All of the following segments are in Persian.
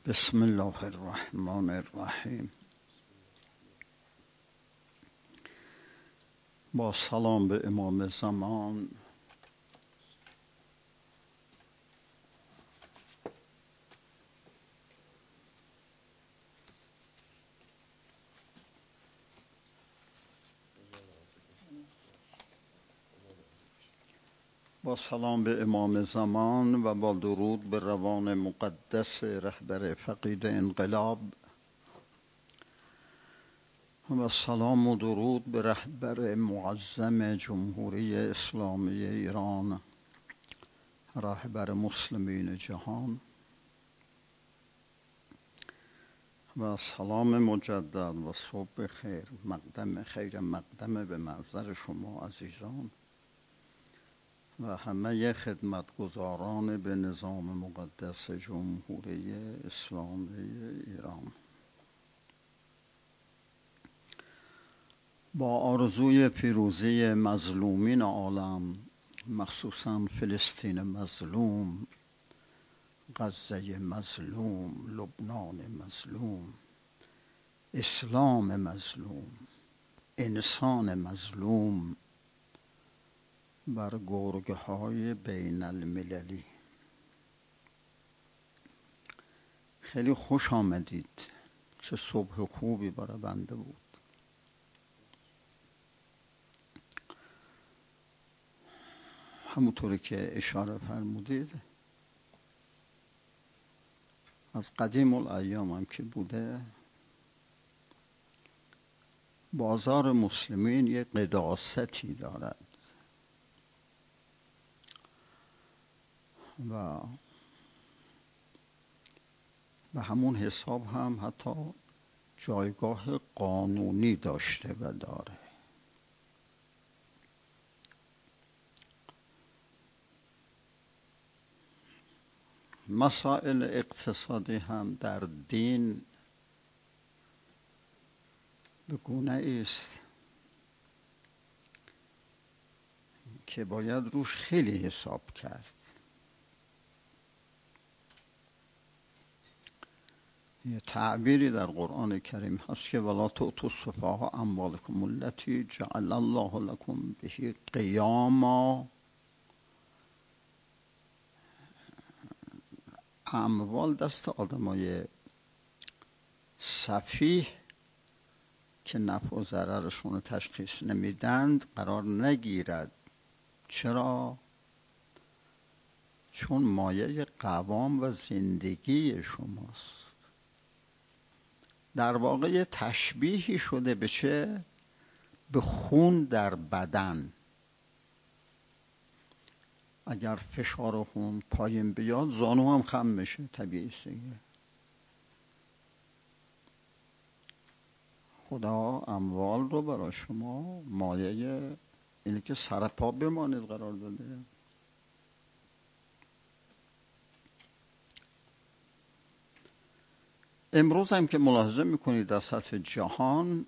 بسم الله الرحمن الرحیم. با سلام به امام زمان و با درود به روان مقدس رهبر فقید انقلاب و سلام و درود به رهبر معظم جمهوری اسلامی ایران، رهبر مسلمین جهان، و سلام مجدد و صبح خیر، مقدم به منظر شما عزیزان و همه خدمتگزاران به نظام مقدس جمهوری اسلامی ایران. با آرزوی پیروزی مظلومین عالم، مخصوصا فلسطین مظلوم، غزه مظلوم، لبنان مظلوم، اسلام مظلوم، انسان مظلوم، بر گرگ‌های بین المللی. خیلی خوش آمدید. چه صبح خوبی برای بنده بود. همونطوری که اشاره فرمودید، از قدیم الایام هم که بوده، بازار مسلمین یک قداستی دارد و به همون حساب هم حتی جایگاه قانونی داشته و داره. مسائل اقتصادی هم در دین به گونه است که باید روش خیلی حساب کرد. یه تعبیری در قرآن کریم هست که ولا تؤتوا السفهاء اموالکم التی جعل الله لکم به قیاما. اموال دست آدمای سفیه که نفع و ضررشون رو تشخیص نمیدند قرار نگیرد. چرا؟ چون مایه قوام و زندگی شماست. در واقع تشبیهی شده به چه؟ به خون در بدن. اگر فشار خون پایین بیاد، زانو هم خم میشه، طبیعی است. خدا اموال رو برای شما مایه اینه که سر پا بمانید قرار داده. امروز هم که ملاحظه میکنید در سطح جهان،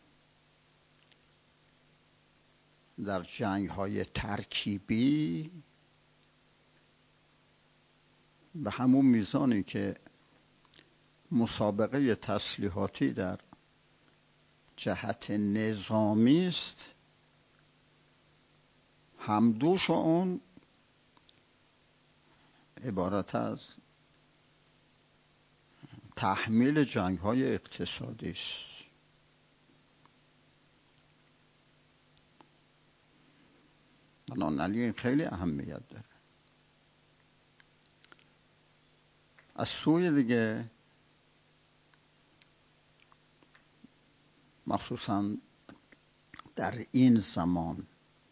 در جنگ های ترکیبی به همون میزانی که مسابقه تسلیحاتی در جهت نظامی است، همدوش اون عبارت از تحمیل جنگ های اقتصادی است. بنابراین این خیلی اهمیت داره. از سوی دیگه مخصوصا در این زمان،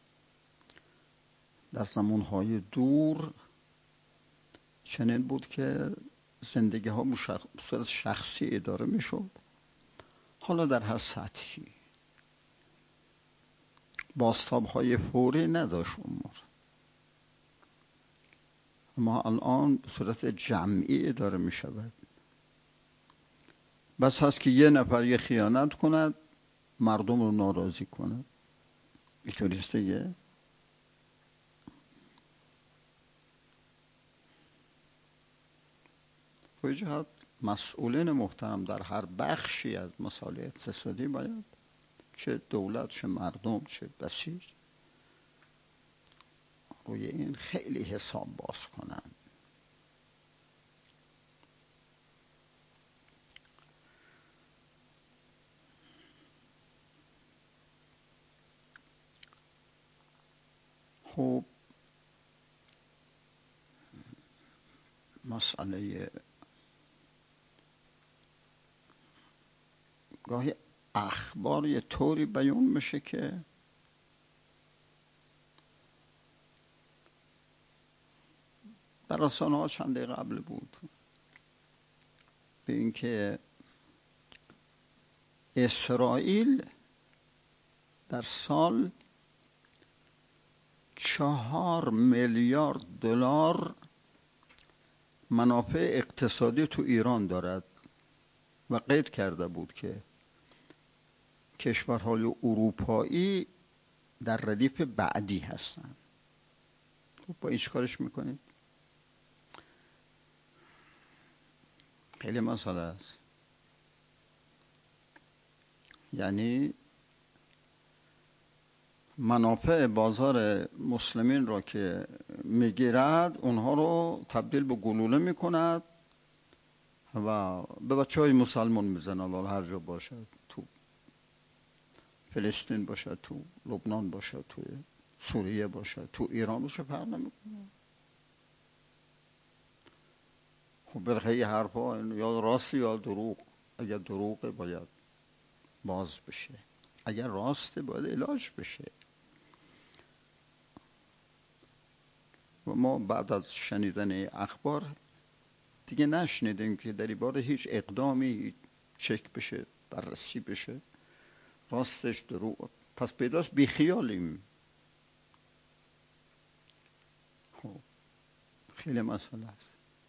در زمانهای دور چنین بود که زندگی ها به صورت شخصی اداره می شد. حالا در هر سطحی بازتاب های فوری نداشت امور، اما الان به صورت جمعی اداره می شود. بس هست که یه نفر یه خیانت کند، مردم رو ناراضی کند. اینطوری است دیگه. به جهت مسئولین محترم در هر بخشی از مسائل اقتصادی باید چه دولت چه مردم چه بسیج روی این خیلی حساب باز کنن. خب مسئله گاهی اخبار یه طوری بیان میشه که در رسانه ها چند دقیقه قبل بود به اینکه اسرائیل در سال 4 میلیارد دلار منافع اقتصادی تو ایران دارد و قید کرده بود که کشورهای اروپایی در ردیف بعدی هستند. خب با این چیکارش میکنید؟ خیلی مسئله است. یعنی منافع بازار مسلمین را که میگیرد اونها رو تبدیل به گلوله میکند و به بچه های مسلمان میزنه، هر جا باشد، تو فلسطین باشد، تو لبنان باشد، تو سوریه باشد، تو ایران باشه، فرق نمیکنه. خب برخی حرفا یا راست یا دروغ. اگر دروغه باید باز بشه، اگر راسته باید علاج بشه. و ما بعد از شنیدن اخبار دیگه نشنیدیم که در این باره هیچ اقدامی چک بشه، بررسی بشه، راستش دروغ. پس پیداست بیخیالیم. خب خیلی مسئله است.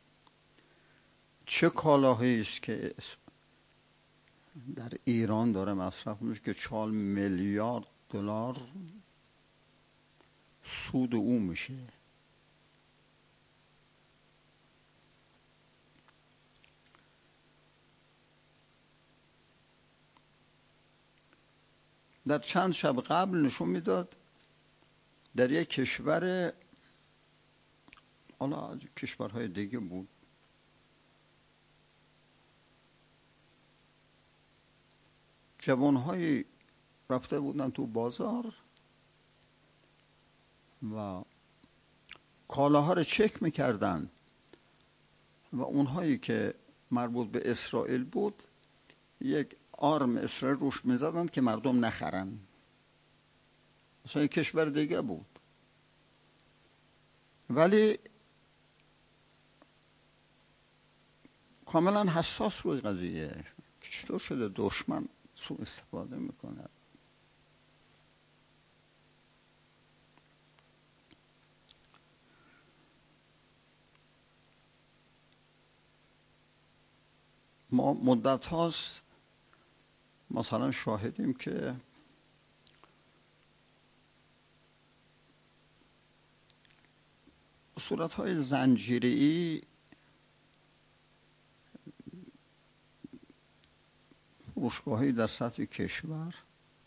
چه کالاهایی است که در ایران داره مصرف میشه که 4 میلیارد دلار سود او میشه. در چند شب قبل نشون میداد در یک کشور، حالا کشورهای دیگه بود، جوانهایی رفته بودن تو بازار و کالاها رو چک میکردن و اونهایی که مربوط به اسرائیل بود یک آرم اسرائیل روش میزدن که مردم نخرن. مثلا یک کشور دیگه بود، ولی کاملا حساس روی قضیه که چطور شده دشمن سوء استفاده میکنه. ما مدت هاست مثلا شاهدیم که صورتهای زنجیره‌ای فروشگاهی در سطح کشور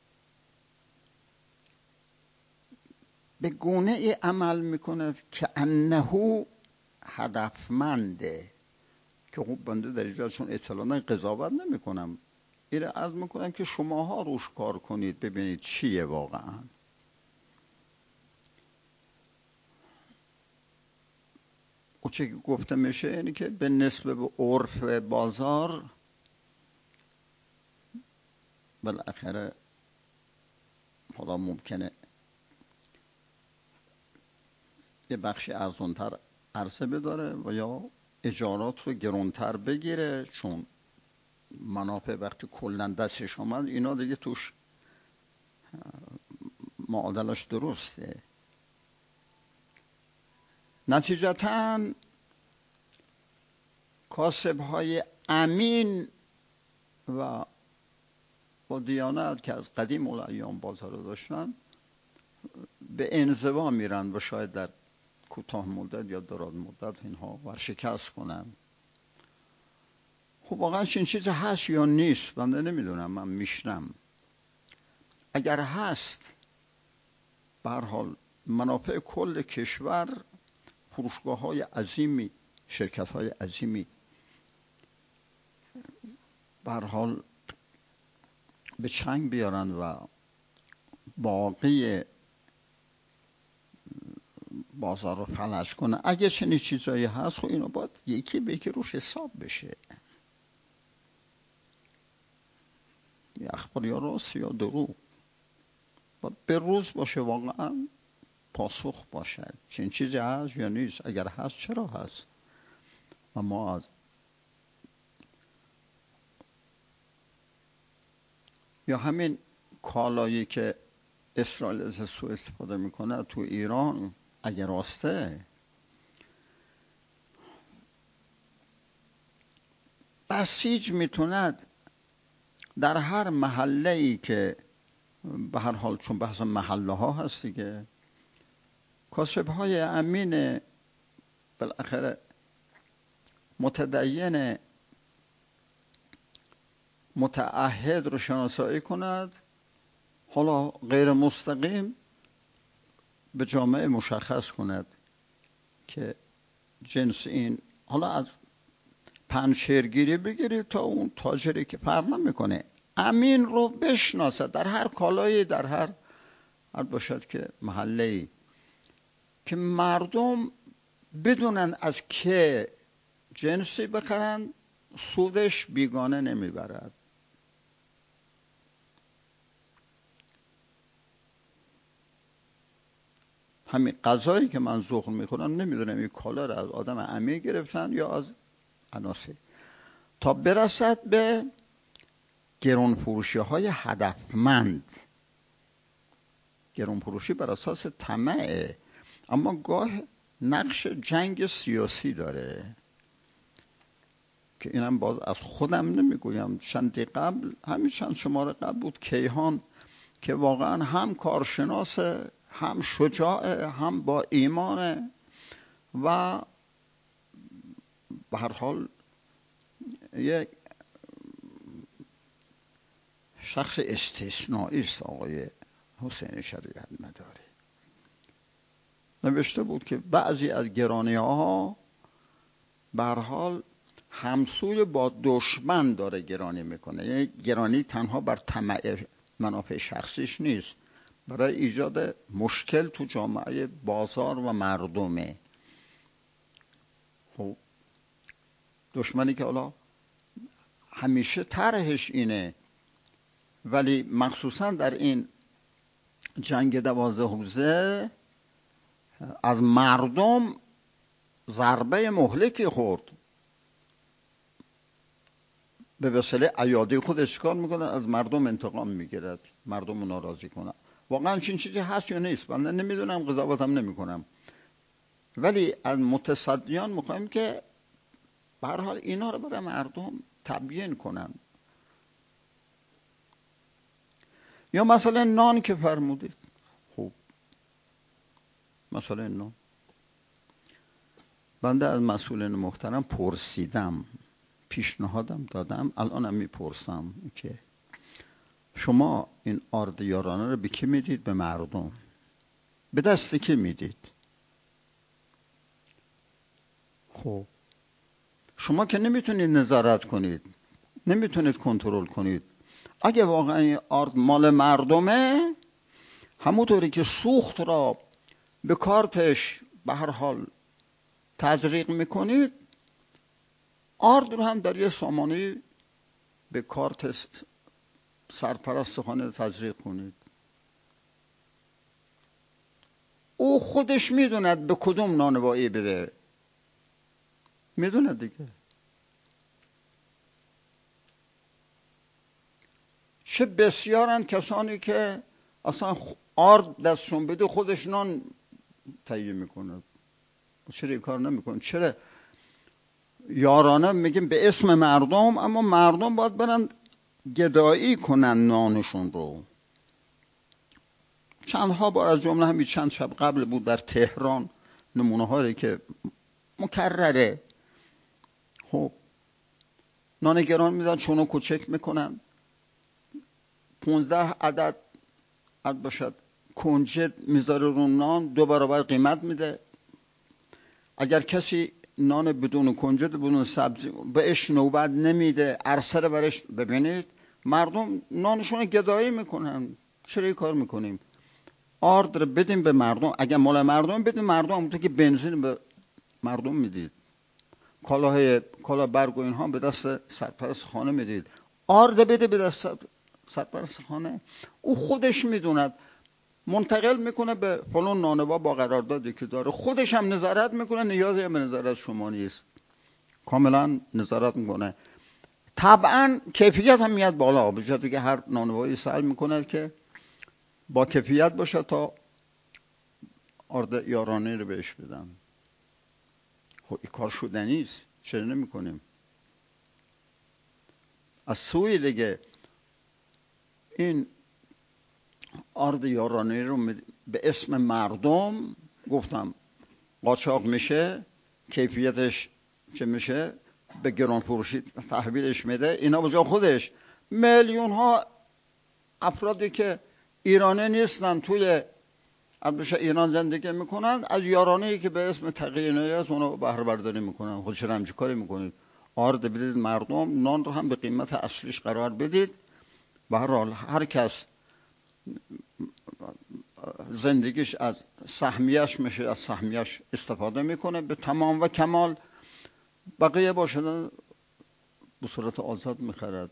به گونه ای عمل میکند که انه هدفمنده، که خب بنده در اینجا چون اطلاعاً قضاوت نمی کنم، این را عرض میکنم که شماها روش کار کنید ببینید چیه واقعا. او چه که گفته میشه اینه که به نسبت به عرف بازار بالاخره حالا ممکنه یه بخشی ارزانتر عرضه بداره و یا اجارات رو گرانتر بگیره، چون منافع وقتی کلن دستش آمد اینا دیگه توش معادلش درسته. نتیجتاً کاسب‌های امین و با دیانت که از قدیم الایام بازار رو داشتن به انزوا میرن و شاید در کوتاه مدت یا دراز مدت اینها ورشکست کنن. خب واقعا این چیز هست یا نیست بنده نمیدونم، من میشنم. اگر هست به هر حال منافع کل کشور، فروشگاه‌های عظیمی، شرکت‌های عظیمی به هر حال به چنگ بیارن و باقی بازار رو فلج کنن. اگه چنین چیزایی هست خب اینو باید یکی به یکی روش حساب بشه، یا اخبار یا راست یا دروغ، باید به روز باشه، واقعا پاسخ باشه چنین چیزی هست یا نیست. اگر هست چرا هست؟ و ما از یا همین کالایی که اسرائیل از سوء استفاده میکنه تو ایران، اگر راسته، بسیج میتوند در هر محله ای که به هر حال، چون بحث محله ها هست دیگه، کاسب های امین بالاخره متدین متعهد رو شناسایی کند، حالا غیر مستقیم به جامعه مشخص کند که جنس این، حالا از پنچرگیری بگیرید تا اون تاجری که فرق نمیکنه، امین رو بشناسد در هر کالایی، در هر باشد که محله‌ای، که مردم بدونن از که جنسی بخرن سودش بیگانه نمیبرد. همین غذایی که من ذوق میخورم نمیدونم این کالا رو از آدم امین گرفتن یا از عناصر، تا برسد به گران فروشی های هدفمند. گران فروشی بر اساس طمعه، اما گاه نقش جنگ سیاسی داره که اینم باز از خودم نمیگویم. چندی قبل، همین چند شماره قبل بود، کیهان که واقعا هم کارشناسه، هم شجاعه، هم با ایمانه و به هر حال یک شخص استثنایی است. آقای حسین شریعت مداری نوشته بود که بعضی از گرانی ها به هر حال همسوی با دشمن داره گرانی میکنه، یعنی گرانی تنها بر طمع منافع شخصیش نیست، برای ایجاد مشکل تو جامعه بازار و مردمه. خب دشمنی که حالا همیشه طرحش اینه، ولی مخصوصا در این جنگ 12 روزه از مردم ضربه مهلکی خورد، به وسیله ایادی خودش کار میکنه، از مردم انتقام میگیرد، مردم رو ناراضی کنه. واقعا چین چیزی هست یا نیست من نمیدونم، قضاوتم نمیکنم، ولی از متصدیان میخوایم که به هر حال اینا رو برای مردم تبیین کنن. یا مثلا نان که فرمودید، خب مثلا نان، بنده از مسئولین محترم پرسیدم، پیشنهادم دادم، الانم میپرسم که شما این آرد یارانه رو به کی میدید؟ به مردم. به دست کی میدید؟ خب شما که نمیتونید نظارت کنید، نمیتونید کنترل کنید. اگه واقعا این آرد مال مردمه، همونطوری که سوخت را به کارتش به هر حال تزریق میکنید، آرد رو هم در یه سامانه به کارت سرپرست خانه تزریق کنید. او خودش میدوند به کدوم نانوایی بده، میدوند دیگه. چه بسیارن کسانی که اصلا آرد دستشون بده خودش نان تهیه میکنه. چرا این کار نمیکنه؟ چرا یارانه میگیم به اسم مردم، اما مردم باید برن گدایی کنن نانشون رو. چندها بار، از جمله همین چند شب قبل بود در تهران، نمونه هایی که مکرره. خب نان گران میدن، چونو کوچک میکنن. 15 عدد باشد کنجد میذاره رو نان، 2 برابر قیمت میده. اگر کسی نان بدون کنجد بدون سبزی بهش نوبت نمیده، عرصه رو برش، ببینید مردم نانشون گدایی میکنن. چرا این کار میکنیم؟ آردر بدیم به مردم. اگر مال مردم بدیم، مردم همونطور که بنزین به مردم میدید، کالا برگ و اینها به دست سرپرست خانه میدید. آرد بده به دست سرپرست خانه، او خودش میدوند، منتقل میکنه به فلان نانوا با قراردادی که داره، خودش هم نظارت میکنه، نیازی هم به نظارت شما نیست، کاملا نظارت میکنه. طبعا کیفیت هم میاد بالا، به جهتی که هر نانوایی سعی میکنه که با کیفیت باشه تا آرد یارانه رو بهش بدن. خب این کار شدنی است، چرا نمیکنیم؟ از سوی دیگه این آرد یارانه رو به اسم مردم گفتم قاچاق میشه، کیفیتش چه میشه؟ به گران فروشی تحویلش میده. اینا به جا خودش میلیون ها افرادی که ایرانی نیستن توی ایران زندگی میکنن، از یارانه‌ای که به اسم تقیه نیاز اونو بهره برداری میکنن. خود چرا همچین کاری میکنید؟ آرد بدید مردم، نان رو هم به قیمت اصلیش قرار بدید. به هر حال هر کس زندگیش از سهمیش میشه، از سهمیش استفاده میکنه به تمام و کمال. بقیه باشدن به صورت آزاد میخرد.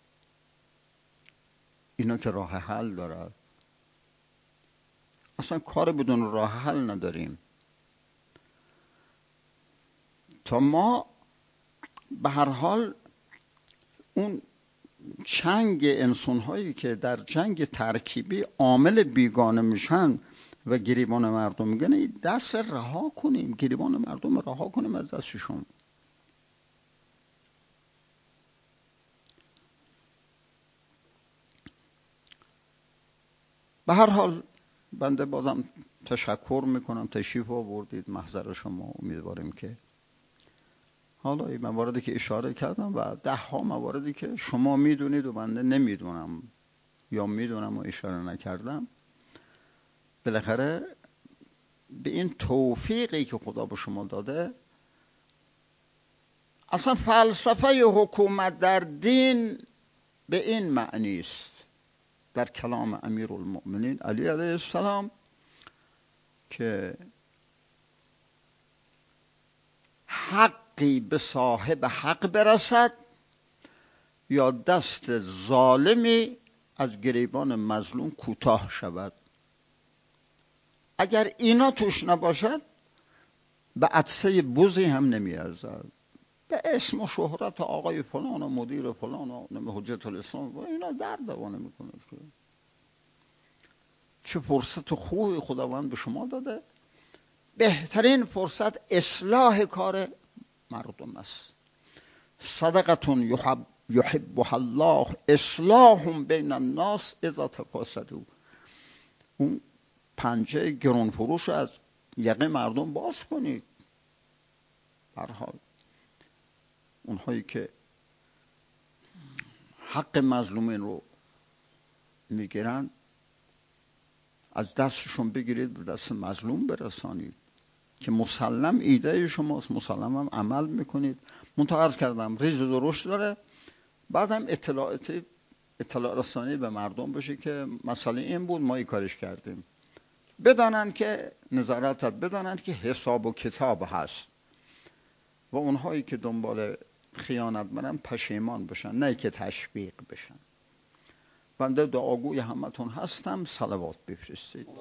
اینا که راه حل دارد، اصلا کار بدون راه حل نداریم. تا ما به هر حال اون چنگ انسان هایی که در جنگ ترکیبی عامل بیگانه میشن و گریبان مردم میگن، دست رها کنیم، گریبان مردم رها کنیم از دستشون. به هر حال بنده بازم تشکر میکنم، تشریف آوردید محضر شما. امیدواریم که حالا این مواردی که اشاره کردم و 10 مواردی که شما میدونید و بنده نمیدونم یا میدونم و اشاره نکردم، بالاخره به این توفیقی که خدا به شما داده. اصلا فلسفه حکومت در دین به این معنی است در کلام امیرالمؤمنین علی علیه السلام که حقی به صاحب حق برسد یا دست ظالمی از گریبان مظلوم کوتاه شود. اگر اینا توش نباشد به عطسه بوزی هم نمیارزد. به اسم و شهرت آقای فلان و مدیر فلان و حجت الاسلام و اینا درد دوانه میکنه. چه فرصت خوبی خداوند به شما داده. بهترین فرصت اصلاح کار مردم است. صدقتون یحبها الله اصلاح بین الناس اذا تفاسدوا. اون پنجه گران فروش از یقه مردم باز کنید. هر حال اونهایی که حق مظلومین رو میگیرن از دستشون بگیرید، به دست مظلوم برسانید که مسلم ایده شماست، مسلم هم عمل میکنید. منتقض کردم ریز و درشت داره. بعد هم اطلاع رسانی به مردم بشه که مسئله این بود، ما این کارش کردیم. بدانند که نظارت هست، بدانند که حساب و کتاب هست و اونهایی که دنبال خیانت برن پشیمان بشن، نه که تشویق بشن. بنده دعاگوی همتون هستم. صلوات بفرستید.